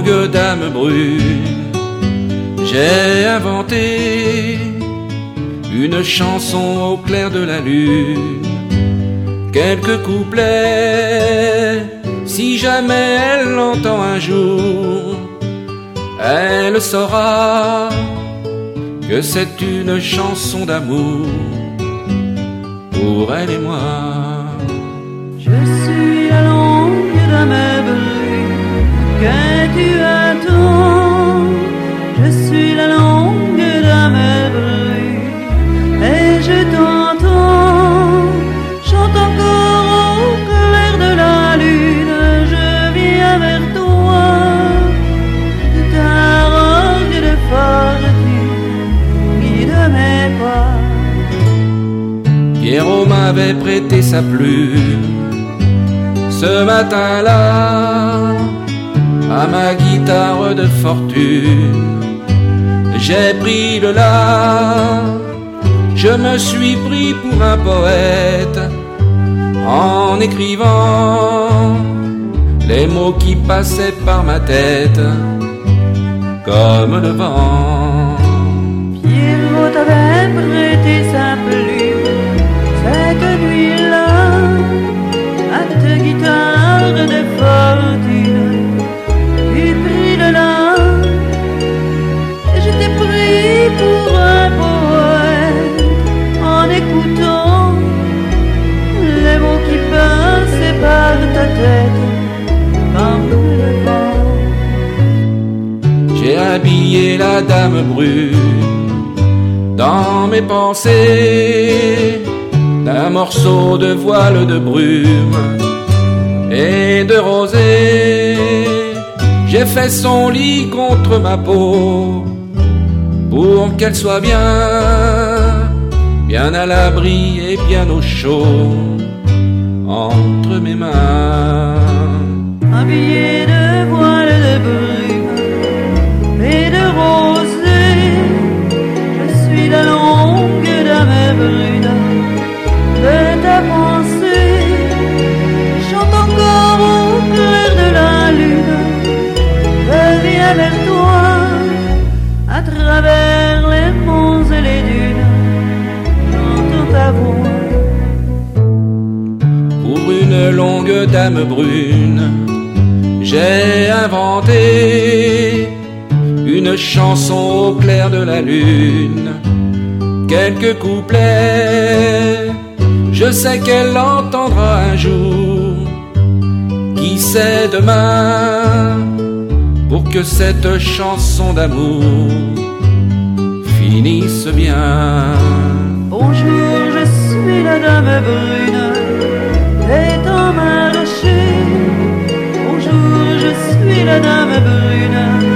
longue dame brune, j'ai inventé une chanson au clair de la lune. Quelques couplets, si jamais elle l'entend un jour, elle saura que c'est une chanson d'amour pour elle et moi. Je suis la longue dame brune que tu attends. Je suis la longue dame brune et je t'entends. Chante encore au clair de la lune. Je viens vers toi de ta robe de fortune mis de mes pas. Pierrot m'avait prêté sa plume ce matin-là à ma guitare de fortune. J'ai pris le la, je me suis pris pour un poète en écrivant les mots qui passaient par ma tête comme le vent. Pierrot t'avait prêté sa plume cette nuit-là à ta guitare de fortune. Tu pris le la et je t'ai pris pour un poète en écoutant les mots qui passaient par ta tête comme le vent. J'ai habillé la dame brune dans mes pensées d'un morceau de voile de brume et de rosée. J'ai fait son lit contre ma peau pour qu'elle soit bien à l'abri et bien au chaud entre mes mains. Habillé de voile de brume et de rosée, je suis la longue dame brune de ta pensée. Chante encore au clair de la lune. Je viens vers toi à travers les monts et les dunes. J'entends ta voix. Pour une longue dame brune, j'ai inventé une chanson au clair de la lune. Quelques couplets, je sais qu'elle l'entendra un jour. Qui sait demain, pour que cette chanson d'amour finisse bien. Bonjour, je suis la dame brune, étant marché. Bonjour, je suis la dame brune.